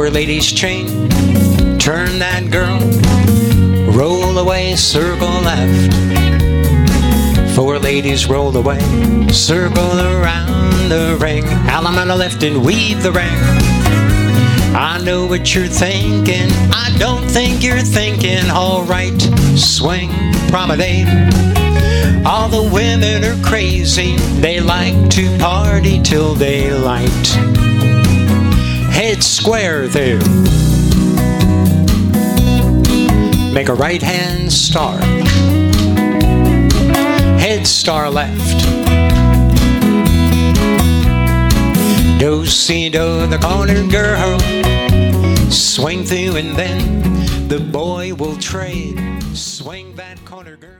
Four ladies chain, turn that girl, roll away, circle left. Four ladies roll away, circle around the ring. Alum on the left and weave the ring. I know what you're thinking, I don't think you're thinking. Alright, swing, promenade. All the women are crazy, they like to party till daylight. Head square there, make a right hand star, head star left. Do-si-do, the corner girl, swing through and then the boy will trade. Swing that corner girl.